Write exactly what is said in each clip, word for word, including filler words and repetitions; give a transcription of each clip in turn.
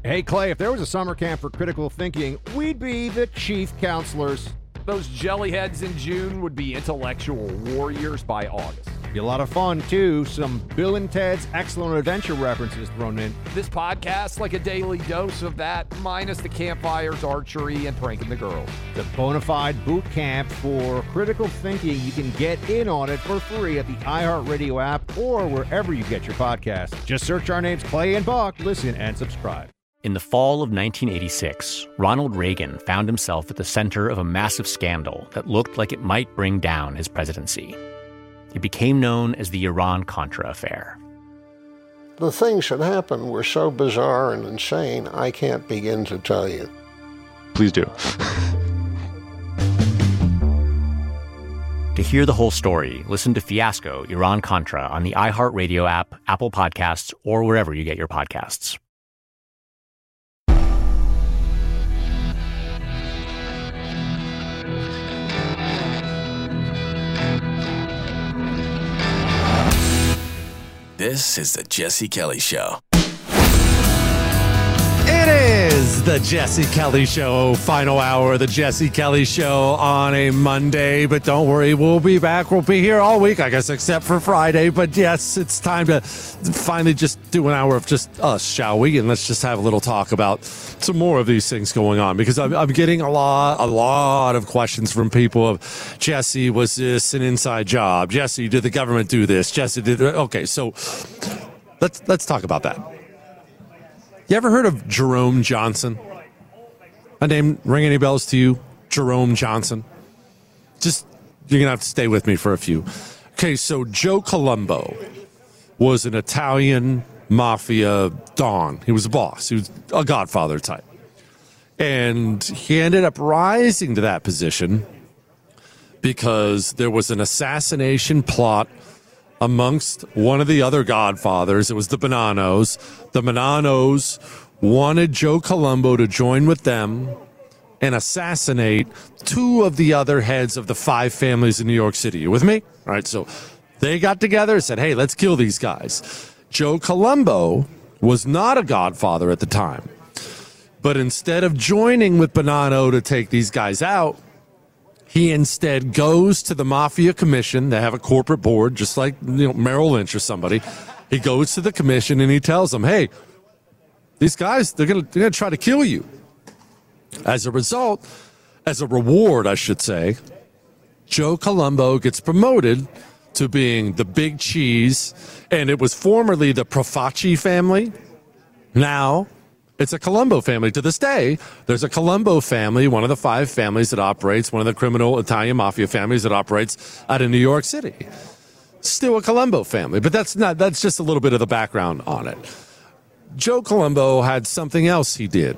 Hey, Clay, if there was a summer camp for critical thinking, we'd be the chief counselors. Those jellyheads in June would be intellectual warriors by August. Be a lot of fun, too. Some Bill and Ted's Excellent Adventure references thrown in. This podcast, like a daily dose of that, minus the campfires, archery, and pranking the girls. The bona fide boot camp for critical thinking. You can get in on it for free at the iHeartRadio app or wherever you get your podcasts. Just search our names, Clay and Buck. Listen and subscribe. In the fall of nineteen eighty-six, Ronald Reagan found himself at the center of a massive scandal that looked like it might bring down his presidency. It became known as the Iran-Contra affair. The things that happened were so bizarre and insane, I can't begin to tell you. Please do. To hear the whole story, listen to Fiasco, Iran-Contra on the iHeartRadio app, Apple Podcasts, or wherever you get your podcasts. This is the Jesse Kelly Show. It is the Jesse Kelly Show, final hour of the Jesse Kelly Show on a Monday. But don't worry, we'll be back. We'll be here all week, I guess, except for Friday. But yes, it's time to finally just do an hour of just us, shall we? And let's just have a little talk about some more of these things going on, because I'm, I'm getting a lot, a lot of questions from people of, Jesse, was this an inside job? Jesse, did the government do this? Jesse, did okay? So let's let's talk about that. You ever heard of Jerome Johnson? A name ring any bells to you? Jerome Johnson? Just, you're going to have to stay with me for a few. Okay, so Joe Colombo was an Italian mafia don. He was a boss. He was a godfather type. And he ended up rising to that position because there was an assassination plot amongst one of the other godfathers. It was the Bonanos. The Bonanos wanted Joe Colombo to join with them and assassinate two of the other heads of the five families in New York City. You with me? All right, so they got together and said, hey, let's kill these guys. Joe Colombo was not a godfather at the time. But instead of joining with Bonanno to take these guys out, he instead goes to the Mafia Commission. They have a corporate board, just like, you know, Merrill Lynch or somebody. He goes to the commission and he tells them, hey, these guys, they're going to they're gonna try to kill you. As a result, as a reward, I should say, Joe Colombo gets promoted to being the big cheese, and it was formerly the Profaci family. Now it's a Colombo family. To this day, there's a Colombo family, one of the five families that operates, one of the criminal Italian mafia families that operates out of New York City. Still a Colombo family, but that's not, that's just a little bit of the background on it. Joe Colombo had something else he did.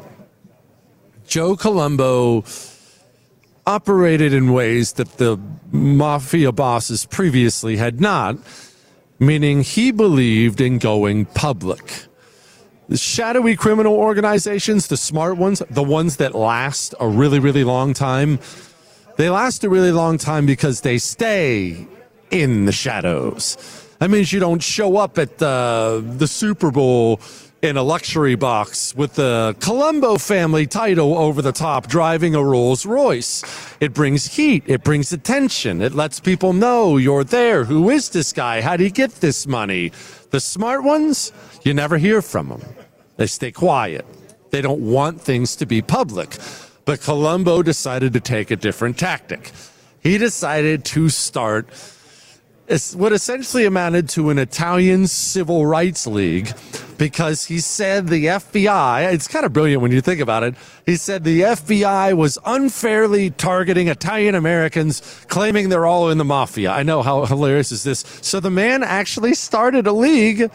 Joe Colombo operated in ways that the mafia bosses previously had not, meaning he believed in going public. The shadowy criminal organizations, the smart ones, the ones that last a really, really long time, they last a really long time because they stay in the shadows. That means you don't show up at the, the Super Bowl in a luxury box with the Colombo family title over the top, driving a Rolls Royce. It brings heat. It brings attention. It lets people know you're there. Who is this guy? How do you get this money? The smart ones, you never hear from them. They stay quiet. They don't want things to be public. But Colombo decided to take a different tactic. He decided to start what essentially amounted to an Italian civil rights league, because he said the F B I, it's kind of brilliant when you think about it, he said the F B I was unfairly targeting Italian Americans, claiming they're all in the mafia. I know, how hilarious is this? So the man actually started a league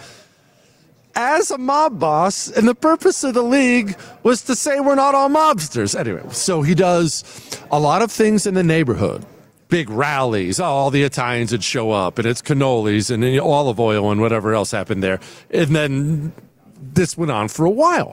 as a mob boss, and the purpose of the league was to say we're not all mobsters. Anyway, so he does a lot of things in the neighborhood. Big rallies, oh, all the Italians would show up, and it's cannolis and olive oil and whatever else happened there. And then this went on for a while.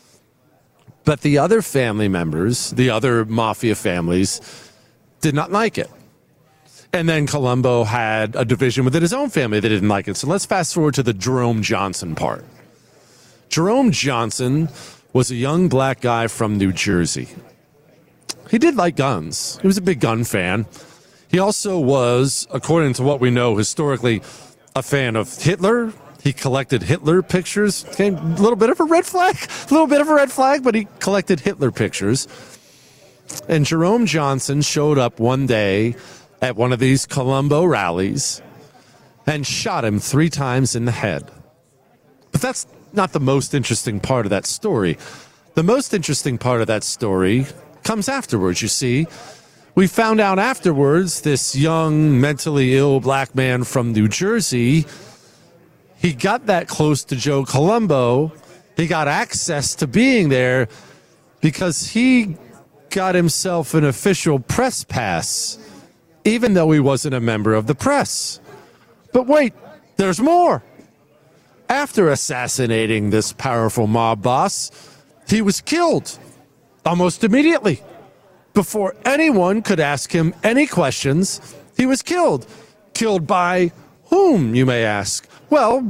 But the other family members, the other mafia families, did not like it. And then Colombo had a division within his own family that didn't like it. So let's fast forward to the Jerome Johnson part. Jerome Johnson was a young black guy from New Jersey. He did like guns. He was a big gun fan. He also was, according to what we know historically, a fan of Hitler. He collected Hitler pictures. A little bit of a red flag, a little bit of a red flag, but he collected Hitler pictures. And Jerome Johnson showed up one day at one of these Colombo rallies and shot him three times in the head. But that's not the most interesting part of that story. The most interesting part of that story comes afterwards, you see. We found out afterwards this young, mentally ill black man from New Jersey, he got that close to Joe Colombo. He got access to being there because he got himself an official press pass, even though he wasn't a member of the press. But wait, there's more. After assassinating this powerful mob boss, he was killed almost immediately. Before anyone could ask him any questions, he was killed. Killed by whom, you may ask? Well,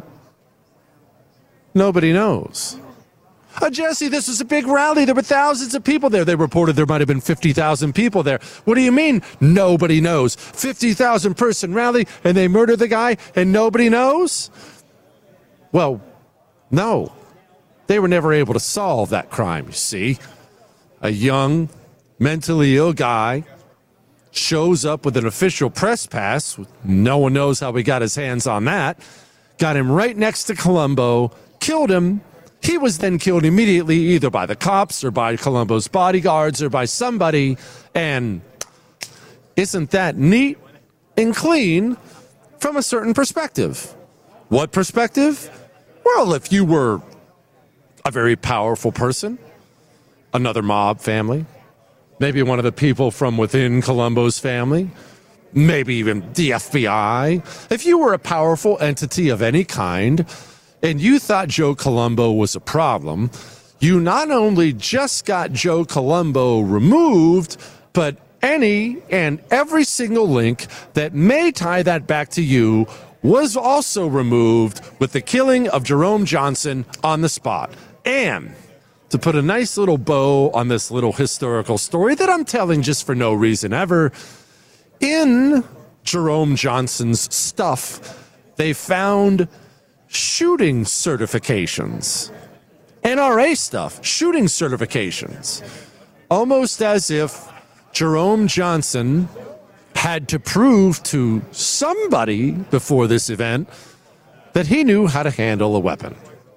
nobody knows. Uh, Jesse, this was a big rally. There were thousands of people there. They reported there might have been fifty thousand people there. What do you mean nobody knows? fifty thousand person rally and they murder the guy and nobody knows? Well, no. They were never able to solve that crime, you see. A young, mentally ill guy shows up with an official press pass. No one knows how he got his hands on that. Got him right next to Colombo, killed him. He was then killed immediately, either by the cops or by Colombo's bodyguards or by somebody. And isn't that neat and clean from a certain perspective? What perspective? Well, if you were a very powerful person, another mob family, maybe one of the people from within Colombo's family, maybe even the F B I. If you were a powerful entity of any kind and you thought Joe Colombo was a problem, you not only just got Joe Colombo removed, but any and every single link that may tie that back to you was also removed with the killing of Jerome Johnson on the spot. And to put a nice little bow on this little historical story that I'm telling just for no reason ever, in Jerome Johnson's stuff, they found shooting certifications. N R A stuff, shooting certifications. Almost as if Jerome Johnson had to prove to somebody before this event that he knew how to handle a weapon.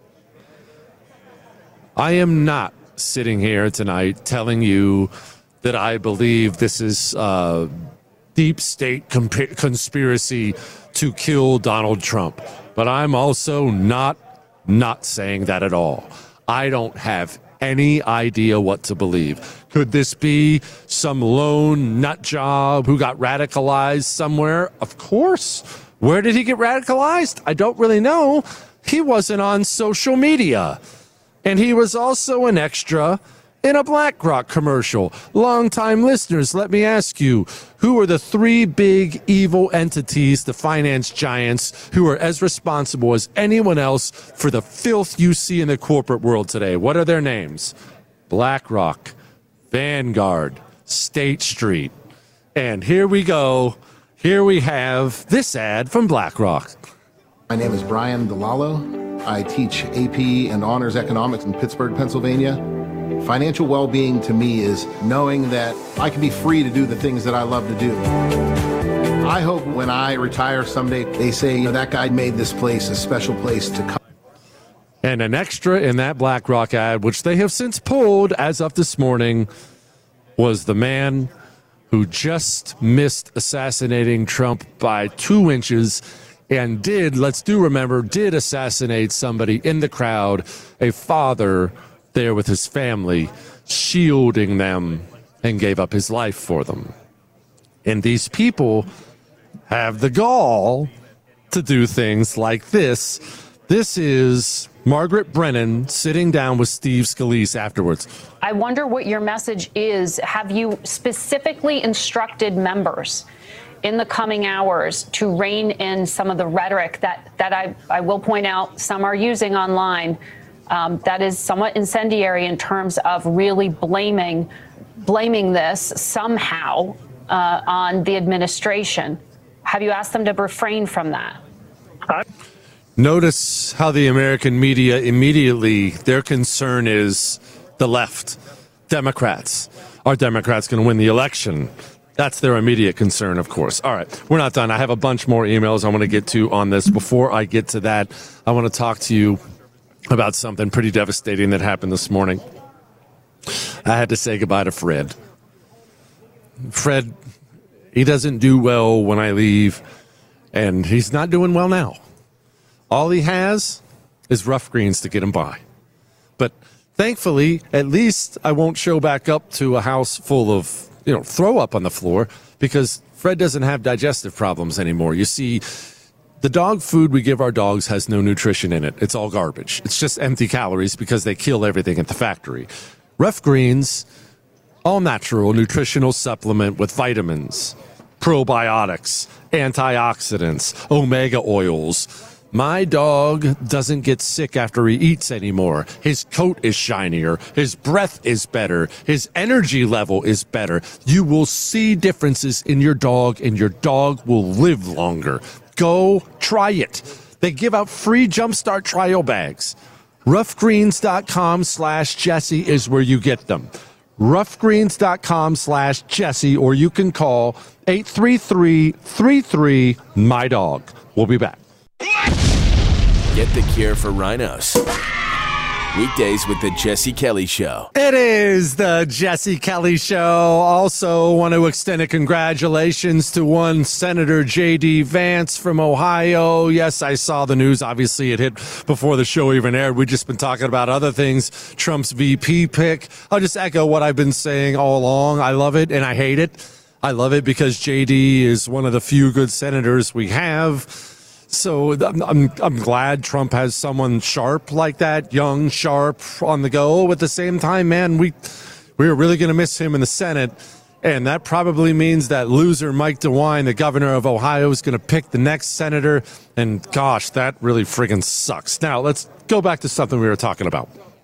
I am not sitting here tonight telling you that I believe this is a deep state comp- conspiracy to kill Donald Trump. But I'm also not not saying that at all. I don't have any idea what to believe. Could this be some lone nut job who got radicalized somewhere? Of course. Where did he get radicalized? I don't really know. He wasn't on social media. And he was also an extra in a BlackRock commercial. Longtime listeners, let me ask you, who are the three big evil entities, the finance giants, who are as responsible as anyone else for the filth you see in the corporate world today? What are their names? BlackRock, Vanguard, State Street. And here we go. Here we have this ad from BlackRock. My name is Brian DeLallo. I teach A P and Honors Economics in Pittsburgh, Pennsylvania. Financial well-being to me is knowing that I can be free to do the things that I love to do. I hope when I retire someday, they say, you know, that guy made this place a special place to come. And an extra in that BlackRock ad, which they have since pulled as of this morning, was the man who just missed assassinating Trump by two inches and did, let's do remember, did assassinate somebody in the crowd, a father there with his family, shielding them, and gave up his life for them. And these people have the gall to do things like this. This is Margaret Brennan sitting down with Steve Scalise afterwards. I wonder what your message is. Have you specifically instructed members in the coming hours to rein in some of the rhetoric that, that I, I will point out some are using online um, that is somewhat incendiary in terms of really blaming blaming this somehow uh, on the administration. Have you asked them to refrain from that? Notice how the American media immediately, their concern is the left, Democrats. Are Democrats going to win the election? That's their immediate concern, of course. All right, we're not done. I have a bunch more emails I want to get to on this. Before I get to that, I want to talk to you about something pretty devastating that happened this morning. I had to say goodbye to Fred. Fred, he doesn't do well when I leave, and he's not doing well now. All he has is rough greens to get him by. But thankfully, at least I won't show back up to a house full of, you know, throw up on the floor, because Fred doesn't have digestive problems anymore. You see, the dog food we give our dogs has no nutrition in it. It's all garbage. It's just empty calories because they kill everything at the factory. Rough Greens, all natural nutritional supplement with vitamins, probiotics, antioxidants, omega oils. My dog doesn't get sick after he eats anymore. His coat is shinier. His breath is better. His energy level is better. You will see differences in your dog, and your dog will live longer. Go try it. They give out free Jumpstart trial bags. roughgreens.com slash Jesse is where you get them. roughgreens.com slash Jesse, or you can call eight three three, three three, M Y dog. We'll be back. Get the cure for rhinos. Weekdays with the Jesse Kelly Show. It is the Jesse Kelly Show. Also want to extend a congratulations to one Senator J D Vance from Ohio. Yes, I saw the news. Obviously, it hit before the show even aired. We've just been talking about other things. Trump's V P pick. I'll just echo what I've been saying all along. I love it and I hate it. I love it because J D is one of the few good senators we have. So I'm, I'm glad Trump has someone sharp like that, young, sharp, on the go. At the same time, man, we we're really going to miss him in the Senate. And that probably means that loser Mike DeWine, the governor of Ohio, is going to pick the next senator. And gosh, that really friggin' sucks. Now, let's go back to something we were talking about.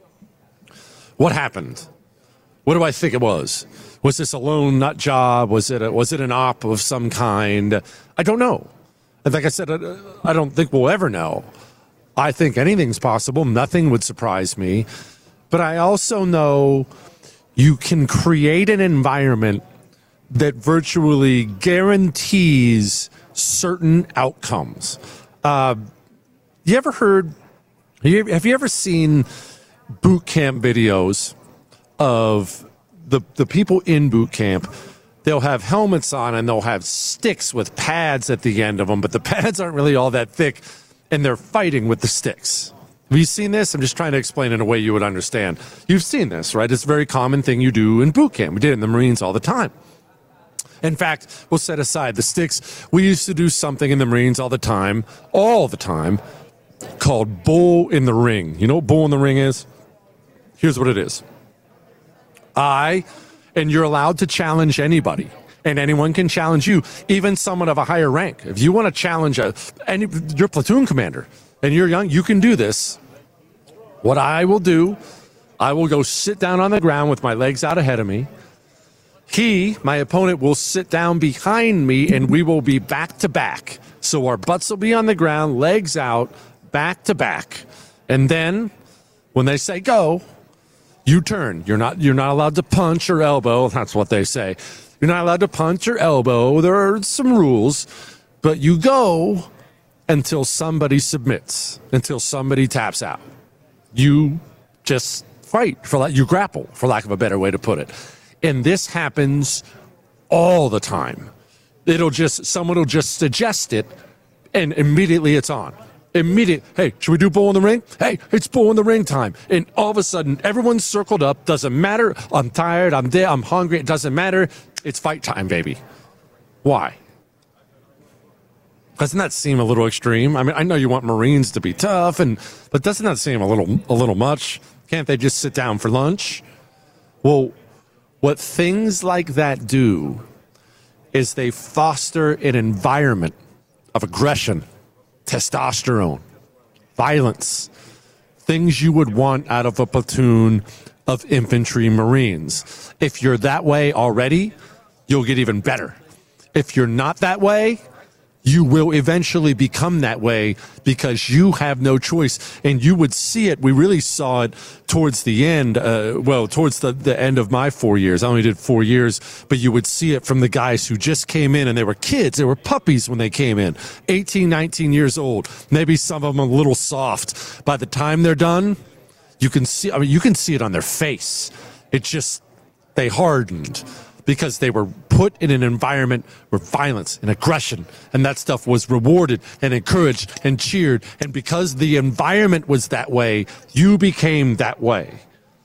What happened? What do I think it was? Was this a lone nut job? Was it a, was it an op of some kind? I don't know. And like I said, I don't think we'll ever know. I think anything's possible. Nothing would surprise me. But I also know you can create an environment that virtually guarantees certain outcomes. Uh, you ever heard, have you ever seen boot camp videos of the, the people in boot camp? They'll have helmets on and they'll have sticks with pads at the end of them, but the pads aren't really all that thick, and they're fighting with the sticks. Have you seen this? I'm just trying to explain in a way you would understand. You've seen this, right? It's a very common thing you do in boot camp. We did it in the Marines all the time. In fact, we'll set aside the sticks. We used to do something in the Marines all the time, all the time, called Bull in the Ring. You know what Bull in the Ring is? Here's what it is. I... And you're allowed to challenge anybody, and anyone can challenge you, even someone of a higher rank. If you want to challenge a, any, your platoon commander, and you're young, you can do this. What I will do, I will go sit down on the ground with my legs out ahead of me. He, my opponent, will sit down behind me, and we will be back to back. So our butts will be on the ground, legs out, back to back. And then, when they say go, you turn. You're not you're not allowed to punch or elbow. That's what they say. You're not allowed to punch or elbow. There are some rules, but you go until somebody submits, until somebody taps out. You just fight, for you grapple, for lack of a better way to put it. And this happens all the time. It'll just someone will just suggest it, and immediately it's on. Immediate, hey, should we do Bull in the Ring? Hey, it's Bull in the Ring time. And all of a sudden, everyone's circled up. Doesn't matter. I'm tired. I'm dead. I'm hungry. It doesn't matter. It's fight time, baby. Why? Doesn't that seem a little extreme? I mean, I know you want Marines to be tough, and but doesn't that seem a little a little much? Can't they just sit down for lunch? Well, what things like that do is they foster an environment of aggression, testosterone, violence, things you would want out of a platoon of infantry Marines. If you're that way already, you'll get even better. If you're not that way, you will eventually become that way because you have no choice. And you would see it. We really saw it towards the end. Uh, well, towards the, the end of my four years. I only did four years, but you would see it from the guys who just came in, and they were kids. They were puppies when they came in, eighteen, nineteen years old. Maybe some of them a little soft. By the time they're done, you can see, I mean, you can see it on their face. It just, they hardened, because they were put in an environment where violence and aggression and that stuff was rewarded and encouraged and cheered. And because the environment was that way, you became that way.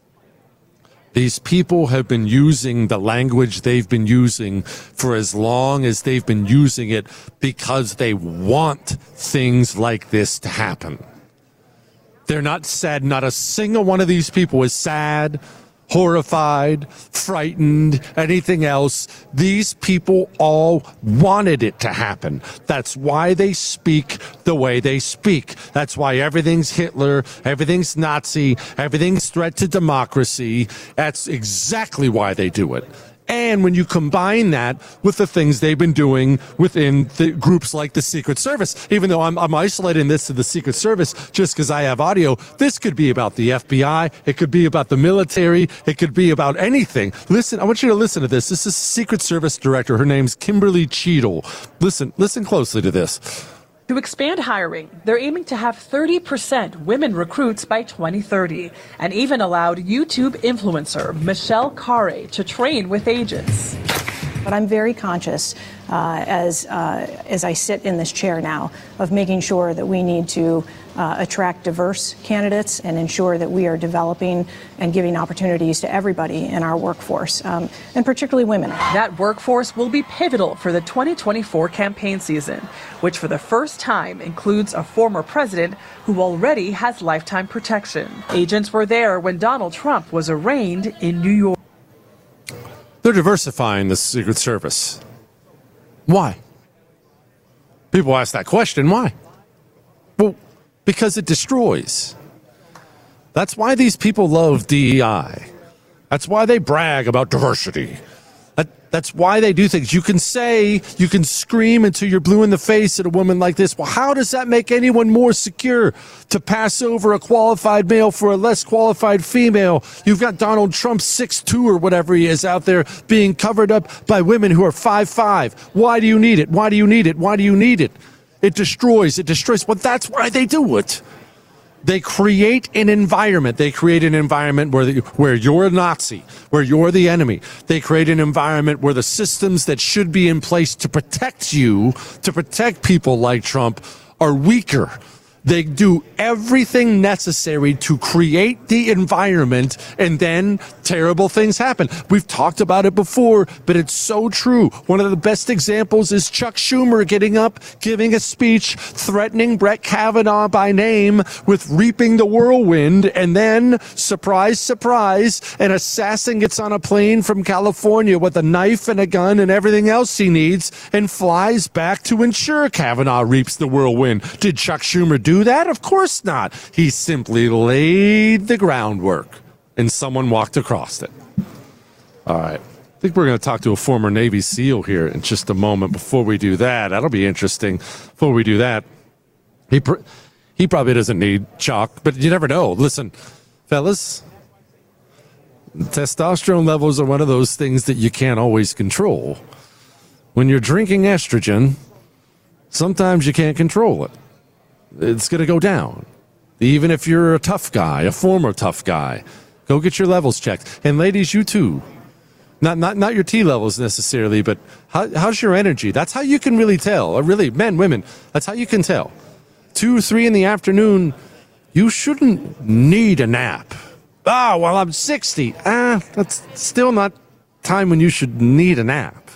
These people have been using the language they've been using for as long as they've been using it because they want things like this to happen. They're not sad. Not a single one of these people is sad, horrified, frightened, anything else. These people all wanted it to happen. That's why they speak the way they speak. That's why everything's Hitler, everything's Nazi, everything's threat to democracy. That's exactly why they do it. And when you combine that with the things they've been doing within the groups like the Secret Service, even though I'm, I'm isolating this to the Secret Service just because I have audio, this could be about the F B I. It could be about the military. It could be about anything. Listen, I want you to listen to this. This is Secret Service Director. Her name's Kimberly Cheadle. Listen, listen closely to this. To expand hiring, they're aiming to have thirty percent women recruits by twenty thirty, and even allowed YouTube influencer Michelle Carre to train with agents. But I'm very conscious, uh, as uh, as I sit in this chair now, of making sure that we need to uh, attract diverse candidates and ensure that we are developing and giving opportunities to everybody in our workforce, um, and particularly women. That workforce will be pivotal for the twenty twenty-four campaign season, which for the first time includes a former president who already has lifetime protection. Agents were there when Donald Trump was arraigned in New York. They're diversifying the Secret Service. Why? People ask that question. Why? Well, because it destroys. That's why these people love D E I. That's why they brag about diversity. That, that's why they do things. You can say, you can scream until you're blue in the face at a woman like this. Well, how does that make anyone more secure to pass over a qualified male for a less qualified female? You've got Donald Trump six two or whatever he is out there being covered up by women who are five five. Why do you need it? Why do you need it? Why do you need it? It destroys. It destroys. Well, that's why they do it. They create an environment. They create an environment where the, where you're a Nazi, where you're the enemy. They create an environment where the systems that should be in place to protect you, to protect people like Trump, are weaker. They do everything necessary to create the environment, and then terrible things happen. We've talked about it before, but it's so true. One of the best examples is Chuck Schumer getting up, giving a speech, threatening Brett Kavanaugh by name with reaping the whirlwind, and then, surprise, surprise, an assassin gets on a plane from California with a knife and a gun and everything else he needs and flies back to ensure Kavanaugh reaps the whirlwind. Did Chuck Schumer do Do that? Of course not. He simply laid the groundwork and someone walked across it. All right. I think we're going to talk to a former Navy SEAL here in just a moment. Before we do that, that'll be interesting. Before we do that, he pr- he probably doesn't need chalk, but you never know. Listen, fellas, testosterone levels are one of those things that you can't always control. When you're drinking estrogen, sometimes you can't control it. It's going to go down. Even if you're a tough guy, a former tough guy, go get your levels checked. And ladies, you too. Not not not your T levels necessarily, but how, how's your energy? That's how you can really tell. Or really, men, women, that's how you can tell. Two, three in the afternoon, you shouldn't need a nap. Ah, well, I'm sixty. Ah, that's still not time when you should need a nap.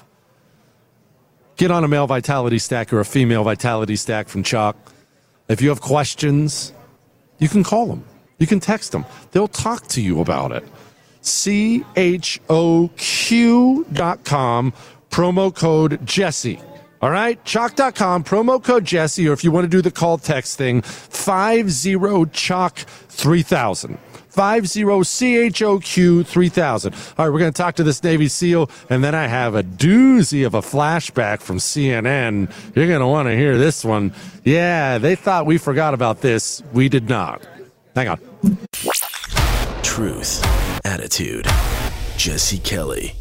Get on a male vitality stack or a female vitality stack from Chalk. If you have questions, you can call them. You can text them. They'll talk to you about it. C H O Q dot com, promo code Jesse. All right, chalk dot com, promo code Jesse, or if you want to do the call text thing, five zero chalk three thousand. five zero C H O Q three thousand. All right, we're going to talk to this Navy SEAL, and then I have a doozy of a flashback from C N N. You're going to want to hear this one. Yeah, they thought we forgot about this. We did not. Hang on. Truth, attitude, Jesse Kelly.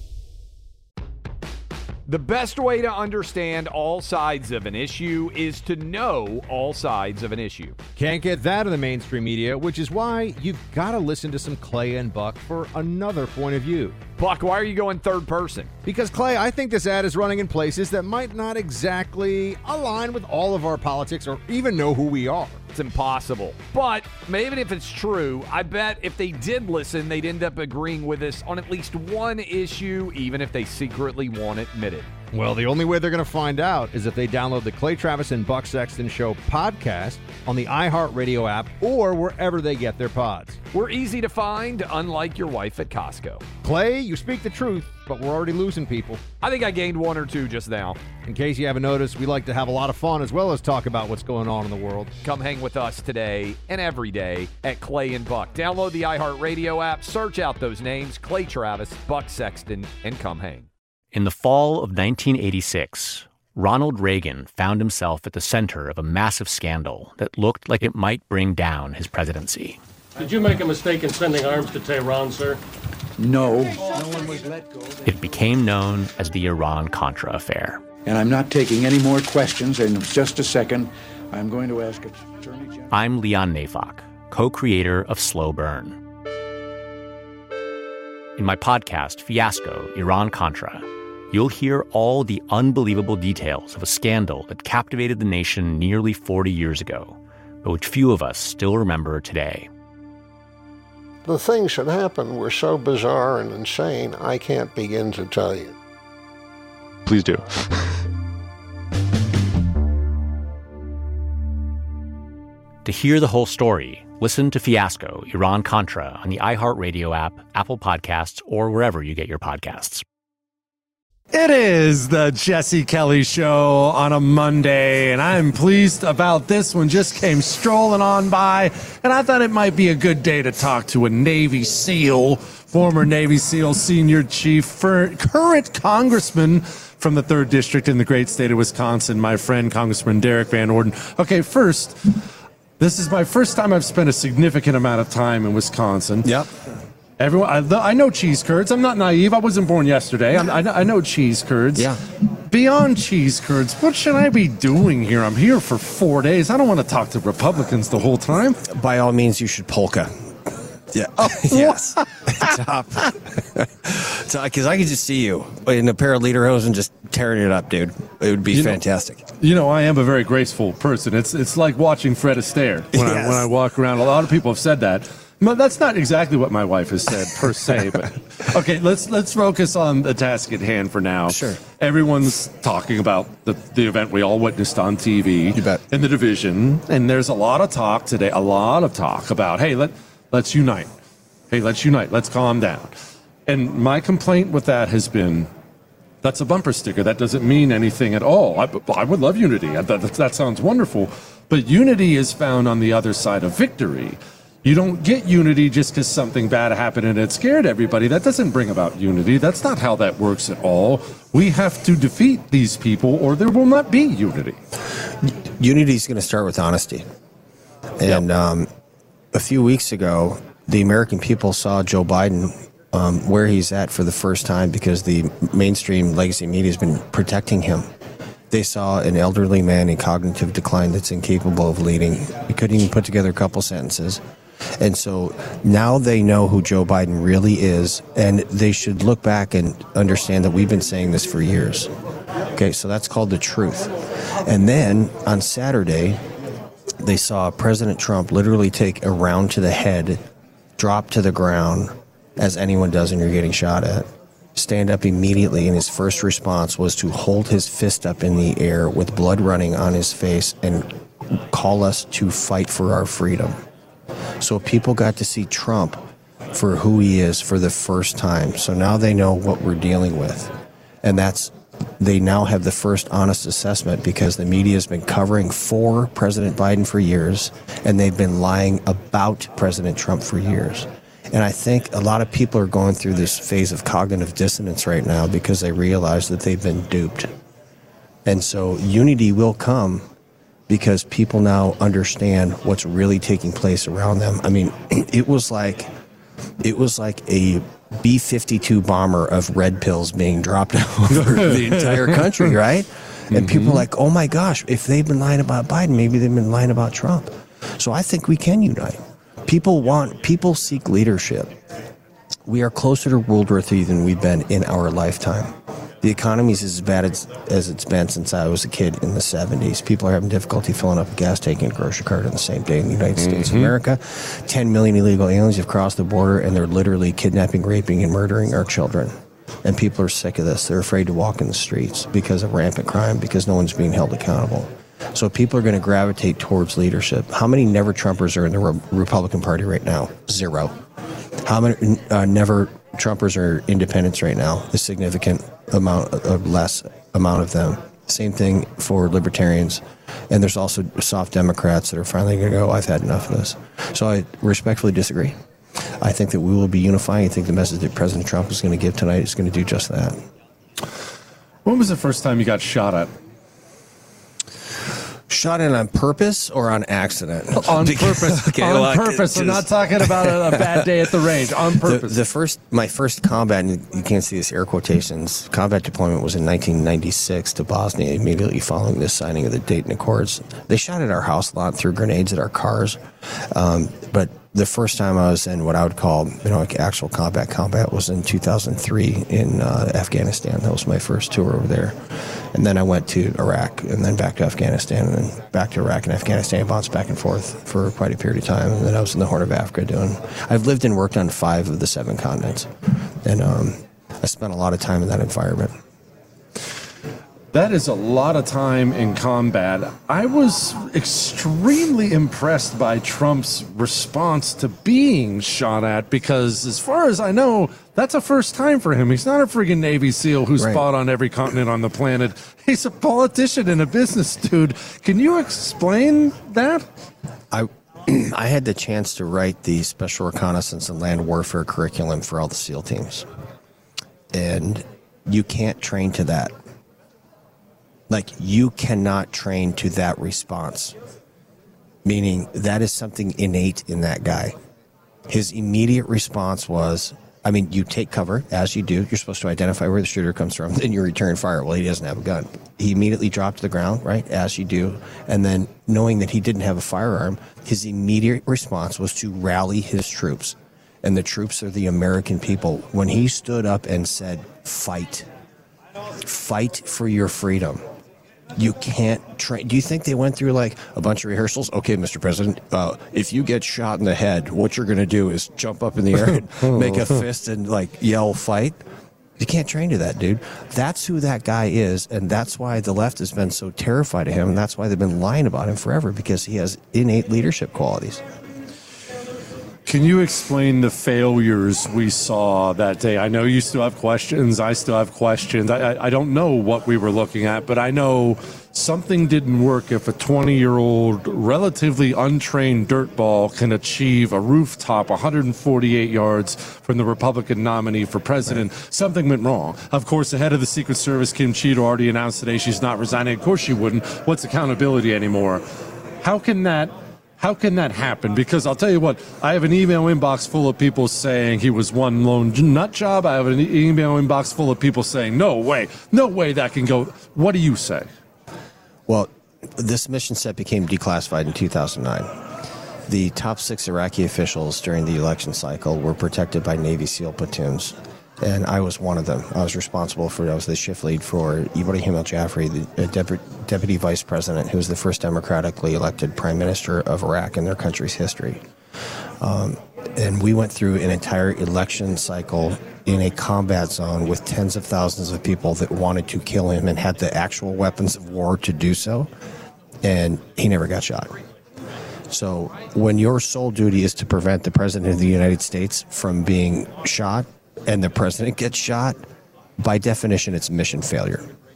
The best way to understand all sides of an issue is to know all sides of an issue. Can't get that in the mainstream media, which is why you've got to listen to some Clay and Buck for another point of view. Buck, why are you going third person? Because, Clay, I think this ad is running in places that might not exactly align with all of our politics or even know who we are. It's impossible. But even if it's true, I bet if they did listen, they'd end up agreeing with us on at least one issue, even if they secretly won't admit it. Well, the only way they're going to find out is if they download the Clay Travis and Buck Sexton Show podcast on the iHeartRadio app or wherever they get their pods. We're easy to find, unlike your wife at Costco. Clay, you speak the truth, but we're already losing people. I think I gained one or two just now. In case you haven't noticed, we like to have a lot of fun as well as talk about what's going on in the world. Come hang with us today and every day at Clay and Buck. Download the iHeartRadio app, search out those names, Clay Travis, Buck Sexton, and come hang. In the fall of nineteen eighty-six, Ronald Reagan found himself at the center of a massive scandal that looked like it might bring down his presidency. Did you make a mistake in sending arms to Tehran, sir? No. No one was let go. It became known as the Iran-Contra affair. And I'm not taking any more questions. In just a second, I'm going to ask Attorney General. I'm Leon Neyfakh, co-creator of Slow Burn. In my podcast, Fiasco, Iran-Contra, you'll hear all the unbelievable details of a scandal that captivated the nation nearly forty years ago, but which few of us still remember today. The things that happened were so bizarre and insane, I can't begin to tell you. Please do. To hear the whole story, listen to Fiasco, Iran-Contra on the iHeartRadio app, Apple Podcasts, or wherever you get your podcasts. It is the Jesse Kelly Show on a Monday, and I'm pleased about this one. Just came strolling on by, and I thought it might be a good day to talk to a Navy SEAL, former Navy SEAL senior chief, current congressman from the third District in the great state of Wisconsin, my friend Congressman Derek Van Orden. Okay, first, this is my first time I've spent a significant amount of time in Wisconsin. Yep. Everyone, I, I know cheese curds. I'm not naive. I wasn't born yesterday. I, I, I know cheese curds. Yeah. Beyond cheese curds, what should I be doing here? I'm here for four days. I don't want to talk to Republicans the whole time. By all means, you should polka. Yeah. Oh, yes. Top. Because I could just see you in a pair of lederhosen just tearing it up, dude. It would be you fantastic. Know, you know, I am a very graceful person. It's it's like watching Fred Astaire when, yes. I, when I walk around. A lot of people have said that. But that's not exactly what my wife has said per se. But okay, let's let's focus on the task at hand for now. Sure. Everyone's talking about the, the event we all witnessed on T V you bet. in the division, and there's a lot of talk today, a lot of talk about, hey, let let's unite. Hey, let's unite. Let's calm down. And my complaint with that has been, that's a bumper sticker. That doesn't mean anything at all. I, I would love unity. That, that, that sounds wonderful. But unity is found on the other side of victory. You don't get unity just because something bad happened and it scared everybody. That doesn't bring about unity. That's not how that works at all. We have to defeat these people or there will not be unity. Unity is going to start with honesty. And yep. um, a few weeks ago, the American people saw Joe Biden um, where he's at for the first time because the mainstream legacy media has been protecting him. They saw an elderly man in cognitive decline that's incapable of leading. He couldn't even put together a couple sentences. And so now they know who Joe Biden really is, and they should look back and understand that we've been saying this for years. Okay, so that's called the truth. And then on Saturday, they saw President Trump literally take a round to the head, drop to the ground, as anyone does when you're getting shot at, stand up immediately, and his first response was to hold his fist up in the air with blood running on his face and call us to fight for our freedom. So people got to see Trump for who he is for the first time. So now they know what we're dealing with. And that's they now have the first honest assessment because the media has been covering for President Biden for years, and they've been lying about President Trump for years. And I think a lot of people are going through this phase of cognitive dissonance right now because they realize that they've been duped. And so unity will come because people now understand what's really taking place around them. I mean, it was like it was like a B fifty-two bomber of red pills being dropped over the entire country, right? And mm-hmm. people are like, oh my gosh, if they've been lying about Biden, maybe they've been lying about Trump. So I think we can unite. People want, people seek leadership. We are closer to World War Three than we've been in our lifetime. The economy is as bad as, as it's been since I was a kid in the seventies. People are having difficulty filling up a gas tank and a grocery cart in the same day in the United mm-hmm. States of America. ten million illegal aliens have crossed the border, and they're literally kidnapping, raping, and murdering our children. And people are sick of this. They're afraid to walk in the streets because of rampant crime, because no one's being held accountable. So people are going to gravitate towards leadership. How many never-Trumpers are in the Re- Republican Party right now? Zero. How many uh, never-Trumpers are independents right now? A significant amount, of less amount of them. Same thing for libertarians. And there's also soft Democrats that are finally going to go, I've had enough of this. So I respectfully disagree. I think that we will be unifying. I think the message that President Trump is going to give tonight is going to do just that. When was the first time you got shot at? Shot in on purpose or on accident? On purpose. Okay, on well, purpose. I'm not talking about a, a bad day at the range. On purpose. The, the first, my first combat, and you can't see this air quotations, combat deployment was in nineteen ninety-six to Bosnia, immediately following the signing of the Dayton Accords. They shot at our house a lot, threw grenades at our cars. Um, but the first time I was in what I would call, you know, like actual combat combat was in two thousand three in uh, Afghanistan. That was my first tour over there. And then I went to Iraq, and then back to Afghanistan, and then back to Iraq and Afghanistan, bounced back and forth for quite a period of time. And then I was in the Horn of Africa doing, I've lived and worked on five of the seven continents. And um, I spent a lot of time in that environment. That is a lot of time in combat. I was extremely impressed by Trump's response to being shot at because, as far as I know, that's a first time for him. He's not a friggin' Navy SEAL who's Right. fought on every continent on the planet. He's a politician and a business dude. Can you explain that? I I had the chance to write the Special Reconnaissance and Land Warfare curriculum for all the SEAL teams. And you can't train to that. Like, you cannot train to that response, meaning that is something innate in that guy. His immediate response was, I mean, you take cover, as you do. You're supposed to identify where the shooter comes from, then you return fire. Well, he doesn't have a gun. He immediately dropped to the ground, right, as you do. And then, knowing that he didn't have a firearm, his immediate response was to rally his troops. And the troops are the American people. When he stood up and said, fight, fight for your freedom. You can't train. Do you think they went through like a bunch of rehearsals? Okay, Mister President, uh, if you get shot in the head, what you're going to do is jump up in the air and make a fist and like yell fight? You can't train to that, dude. That's who that guy is, and that's why the left has been so terrified of him, and that's why they've been lying about him forever, because he has innate leadership qualities. Can you explain the failures we saw that day? I know you still have questions. I still have questions. I, I, I don't know what we were looking at, but I know something didn't work if a twenty-year-old, relatively untrained dirtball can achieve a rooftop one hundred forty-eight yards from the Republican nominee for president. Right. Something went wrong. Of course, the head of the Secret Service, Kim Cheeto, already announced today she's not resigning. Of course she wouldn't. What's accountability anymore? How can that... How can that happen? Because I'll tell you what, I have an email inbox full of people saying he was one lone nut job. I have an email inbox full of people saying, no way, no way that can go. What do you say? Well, this mission set became declassified in two thousand nine. The top six Iraqi officials during the election cycle were protected by Navy SEAL platoons, and I was one of them. I was responsible for, I was the shift lead for Ibrahim al-Jafri, the Dep- deputy vice president, who was the first democratically elected prime minister of Iraq in their country's history. Um, and we went through an entire election cycle in a combat zone with tens of thousands of people that wanted to kill him and had the actual weapons of war to do so, and he never got shot. So when your sole duty is to prevent the president of the United States from being shot, and the president gets shot, by definition, it's mission failure.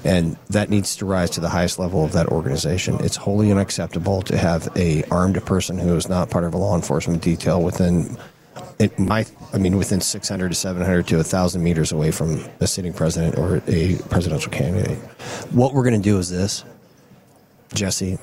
And that needs to rise to the highest level of that organization. It's wholly unacceptable to have a armed person who is not part of a law enforcement detail within it might I mean within six hundred to seven hundred to one thousand meters away from a sitting president or a presidential candidate. What we're going to do is this, Jesse,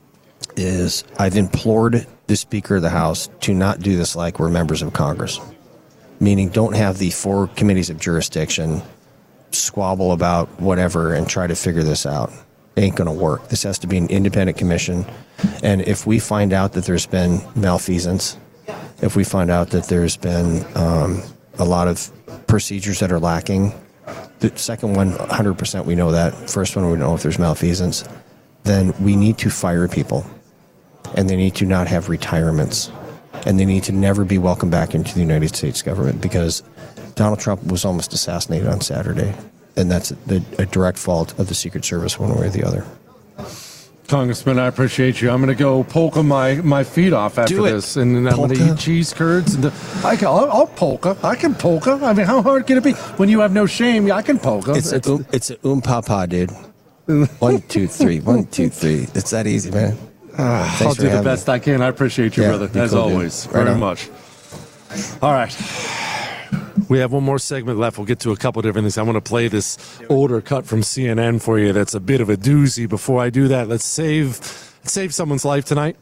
is I've implored the Speaker of the House to not do this like we're members of Congress, meaning don't have the four committees of jurisdiction squabble about whatever and try to figure this out. It ain't going to work. This has to be an independent commission. And if we find out that there's been malfeasance, if we find out that there's been um, a lot of procedures that are lacking, the second one, one hundred percent we know that. First one, we know if there's malfeasance. Then we need to fire people. And they need to not have retirements. And they need to never be welcomed back into the United States government, because Donald Trump was almost assassinated on Saturday, and that's a, a direct fault of the Secret Service one way or the other. Congressman, I appreciate you. I'm going to go polka my, my feet off after this, and then I'm going to eat cheese curds. And the, I can, I'll, I'll polka. I can polka. I mean, how hard can it be? When you have no shame, I can polka. It's, it's a, um, it's a um papa, dude. One, two, three. One, two, three. It's that easy, man. Uh, I'll do the best me. I can. I appreciate you, yeah, brother, as cool, always, right very on. much. All right. We have one more segment left. We'll get to a couple different things. I want to play this older cut from C N N for you. That's a bit of a doozy. Before I do that, let's save save someone's life tonight.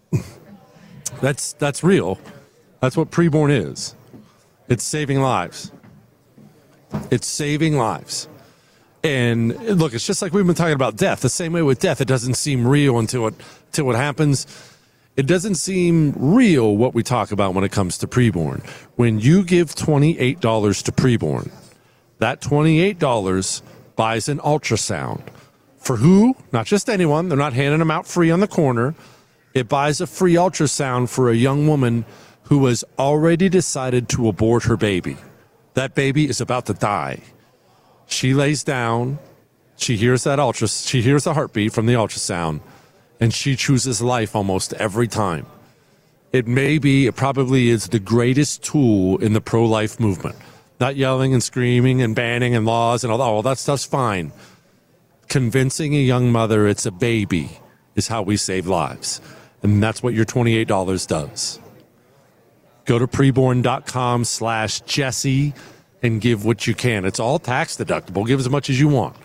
That's that's real. That's what preborn is. It's saving lives. It's saving lives. And look, it's just like we've been talking about death. The same way with death, it doesn't seem real until it until it happens. It doesn't seem real what we talk about when it comes to preborn. When you give twenty-eight dollars to preborn, that twenty-eight dollars buys an ultrasound. For who? Not just anyone. They're not handing them out free on the corner. It buys a free ultrasound for a young woman who has already decided to abort her baby. That baby is about to die. She lays down. She hears that ultra. She hears the heartbeat from the ultrasound. And she chooses life almost every time. It may be, it probably is the greatest tool in the pro-life movement. Not yelling and screaming and banning and laws and all that. All that stuff's fine. Convincing a young mother it's a baby is how we save lives. And that's what your twenty-eight dollars does. Go to preborn.com slash Jesse and give what you can. It's all tax deductible. Give as much as you want.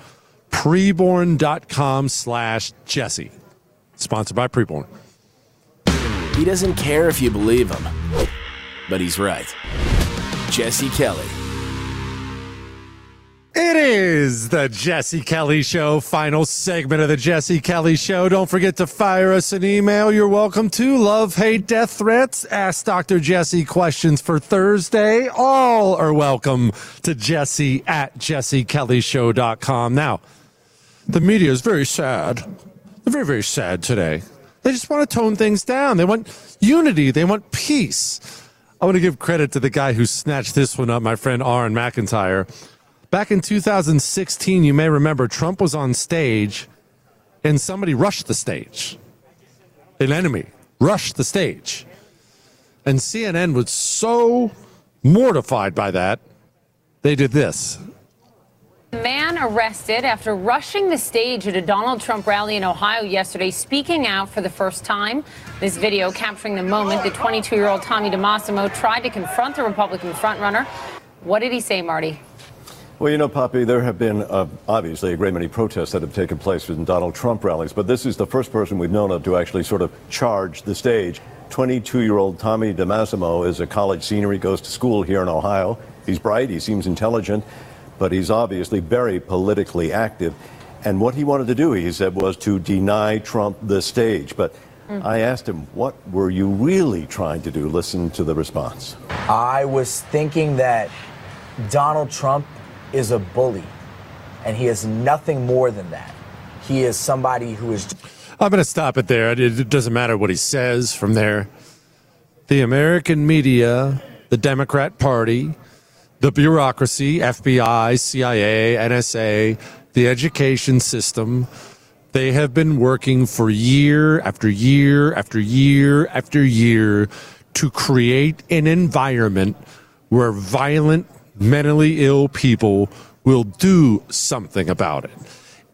Preborn.com slash Jesse. Sponsored by Preborn. He doesn't care if you believe him, but he's right. Jesse Kelly. It is the Jesse Kelly Show, final segment of the Jesse Kelly Show. Don't forget to fire us an email. You're welcome to. Love, hate, death threats. Ask Doctor Jesse questions for Thursday. All are welcome to Jesse at jesse kelly show dot com. Now, the media is very sad. They're very, very sad today. They just want to tone things down. They want unity. They want peace. I want to give credit to the guy who snatched this one up, my friend Aaron McIntyre. Back in two thousand sixteen, you may remember, Trump was on stage and somebody rushed the stage. An enemy rushed the stage. And C N N was so mortified by that, they did this. Man arrested after rushing the stage at a Donald Trump rally in Ohio yesterday, speaking out for the first time. This video capturing the moment the twenty-two-year-old Tommy DeMassimo tried to confront the Republican frontrunner. What did he say, Marty? Well, you know, Poppy, there have been uh, obviously a great many protests that have taken place in Donald Trump rallies, but this is the first person we've known of to actually sort of charge the stage. twenty-two-year-old Tommy DeMassimo is a college senior. He goes to school here in Ohio. He's bright. He seems intelligent. But he's obviously very politically active. And what he wanted to do, he said, was to deny Trump the stage. But mm-hmm. I asked him, what were you really trying to do? Listen to the response. I was thinking that Donald Trump is a bully, and he is nothing more than that. He is somebody who is... I'm going to stop it there. It doesn't matter what he says from there. The American media, the Democrat Party, the bureaucracy, F B I, C I A, N S A, the education system, they have been working for year after year after year after year to create an environment where violent, mentally ill people will do something about it.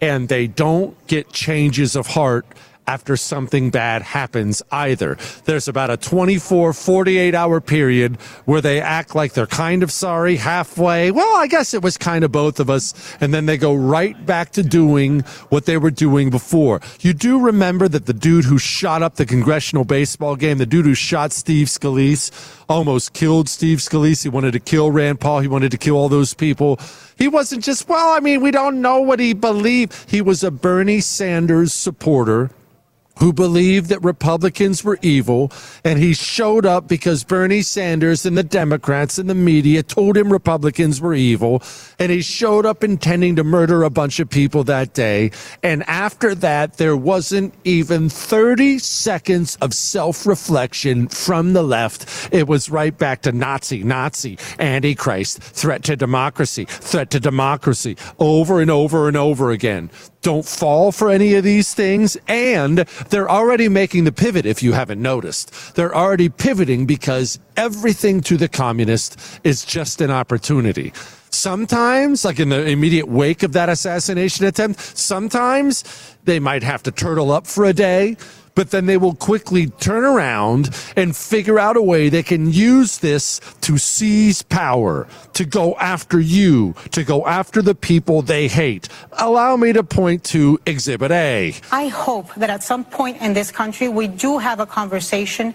and they don't get changes of heart after something bad happens either. There's about a twenty-four, forty-eight hour period where they act like they're kind of sorry halfway. Well, I guess it was kind of both of us. And then they go right back to doing what they were doing before. You do remember that the dude who shot up the congressional baseball game, the dude who shot Steve Scalise, almost killed Steve Scalise. He wanted to kill Rand Paul. He wanted to kill all those people. He wasn't just, well, I mean, we don't know what he believed. He was a Bernie Sanders supporter who believed that Republicans were evil, and he showed up because Bernie Sanders and the Democrats and the media told him Republicans were evil, and he showed up intending to murder a bunch of people that day. And after that, there wasn't even thirty seconds of self-reflection from the left. It was right back to Nazi, Nazi, Antichrist, threat to democracy, threat to democracy, over and over and over again. Don't fall for any of these things. And they're already making the pivot, if you haven't noticed. They're already pivoting because everything to the communist is just an opportunity. Sometimes, like in the immediate wake of that assassination attempt, sometimes they might have to turtle up for a day, but then they will quickly turn around and figure out a way they can use this to seize power, to go after you, to go after the people they hate. Allow me to point to Exhibit A. I hope that at some point in this country, we do have a conversation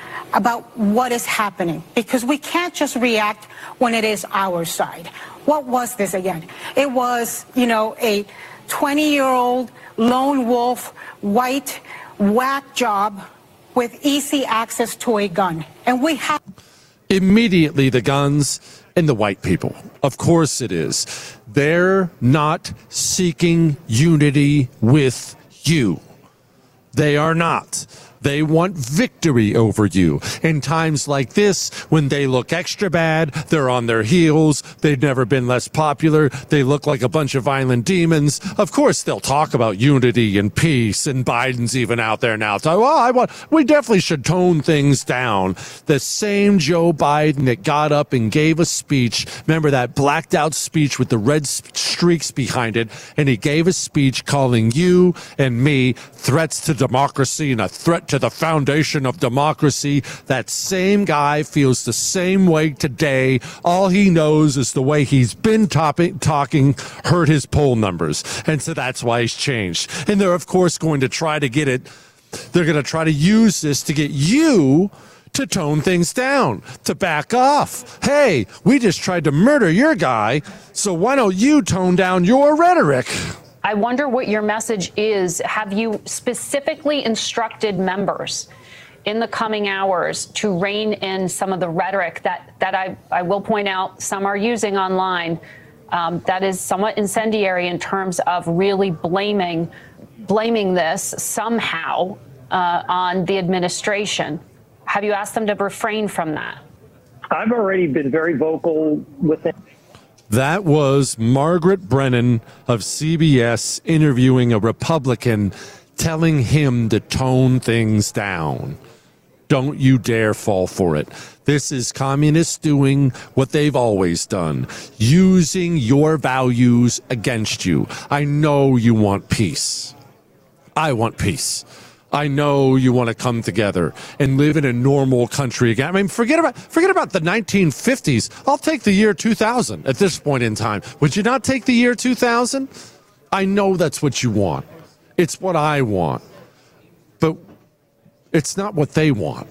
about what is happening, because we can't just react when it is our side. What was this again? It was, you know, a twenty-year-old lone wolf, white, whack job with easy access to a gun. And we have immediately the guns and the white people. Of course it is. They're not seeking unity with you. They are not. They want victory over you. In times like this, when they look extra bad, they're on their heels, they've never been less popular, they look like a bunch of violent demons. Of course, they'll talk about unity and peace, and Biden's even out there now. So, well, I want, we definitely should tone things down. The same Joe Biden that got up and gave a speech, remember that blacked out speech with the red streaks behind it, and he gave a speech calling you and me threats to democracy and a threat to the foundation of democracy. That same guy feels the same way today. All he knows is the way he's been topping, talking hurt his poll numbers. And so that's why he's changed. And they're, of course, going to try to get it. They're going to try to use this to get you to tone things down, to back off. Hey, we just tried to murder your guy, so why don't you tone down your rhetoric? I wonder what your message is. Have you specifically instructed members in the coming hours to rein in some of the rhetoric that, that I, I will point out some are using online um, that is somewhat incendiary in terms of really blaming, blaming this somehow uh, on the administration? Have you asked them to refrain from that? I've already been very vocal with it. That was Margaret Brennan of C B S interviewing a Republican, telling him to tone things down. Don't you dare fall for it. This is communists doing what they've always done, using your values against you. I know you want peace. I want peace. I know you want to come together and live in a normal country again. I mean, forget about forget about the nineteen fifties. I'll take the year two thousand at this point in time. Would you not take the year two thousand? I know that's what you want. It's what I want. But it's not what they want.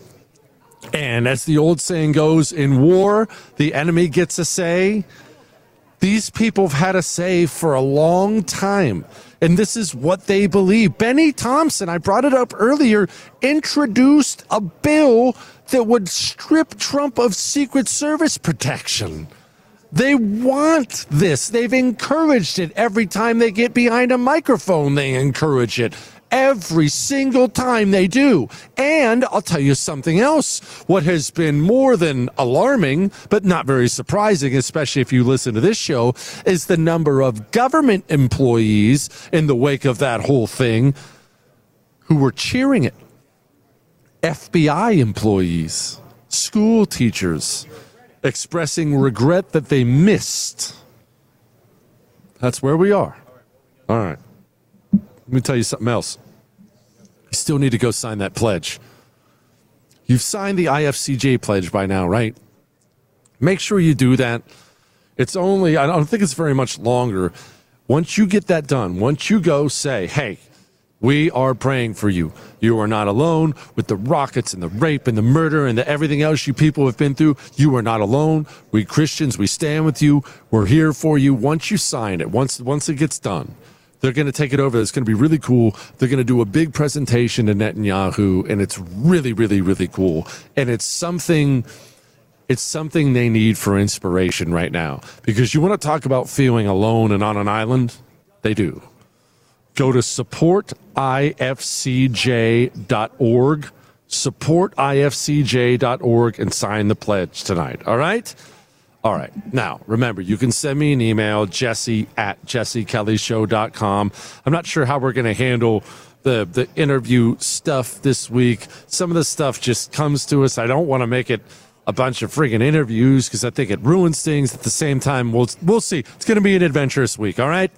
And as the old saying goes, in war, the enemy gets a say. These people have had a say for a long time. And this is what they believe. Benny Thompson, I brought it up earlier, introduced a bill that would strip Trump of Secret Service protection. They want this. They've encouraged it. Every time they get behind a microphone, they encourage it. Every single time they do. And I'll tell you something else. What has been more than alarming, but not very surprising, especially if you listen to this show, is the number of government employees in the wake of that whole thing who were cheering it. F B I employees, school teachers, expressing regret that they missed. That's where we are. All right. let me tell you something else. You still need to go sign that pledge. You've signed the I F C J pledge by now, right? Make sure you do that. It's only, I don't think it's very much longer. Once you get that done, once you go say, hey, we are praying for you. You are not alone with the rockets and the rape and the murder and the everything else you people have been through. You are not alone. We Christians, we stand with you. We're here for you. Once you sign it, once once it gets done, they're going to take it over. It's going to be really cool. They're going to do a big presentation to Netanyahu, and it's really, really, really cool. And it's something, it's something they need for inspiration right now. Because you want to talk about feeling alone and on an island? They do. Go to support I F C J dot org, support I F C J dot org, and sign the pledge tonight. All right? All right. Now, remember, you can send me an email, jesse at jesse kelly show dot com. I'm not sure how we're going to handle the, the interview stuff this week. Some of the stuff just comes to us. I don't want to make it a bunch of friggin' interviews because I think it ruins things. At the same time, we'll, we'll see. It's going to be an adventurous week. All right?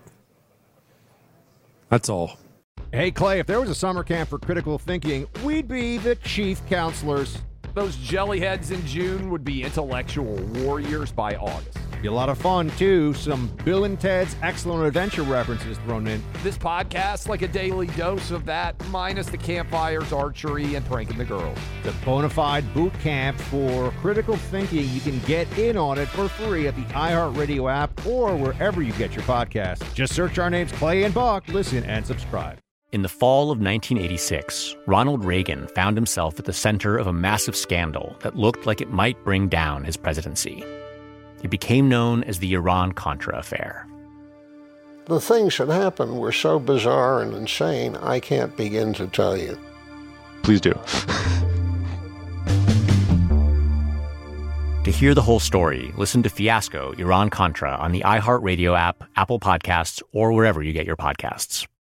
That's all. Hey, Clay, if there was a summer camp for critical thinking, we'd be the chief counselors. Those jellyheads in June would be intellectual warriors by August. Be a lot of fun, too. Some Bill and Ted's Excellent Adventure references thrown in. This podcast, like a daily dose of that, minus the campfires, archery, and pranking the girls. The bona fide boot camp for critical thinking. You can get in on it for free at the iHeartRadio app or wherever you get your podcasts. Just search our names, Clay and Buck. Listen and subscribe. In the fall of nineteen eighty-six, Ronald Reagan found himself at the center of a massive scandal that looked like it might bring down his presidency. It became known as the Iran-Contra affair. The things that happened were so bizarre and insane, I can't begin to tell you. Please do. To hear the whole story, listen to Fiasco, Iran-Contra on the iHeartRadio app, Apple Podcasts, or wherever you get your podcasts.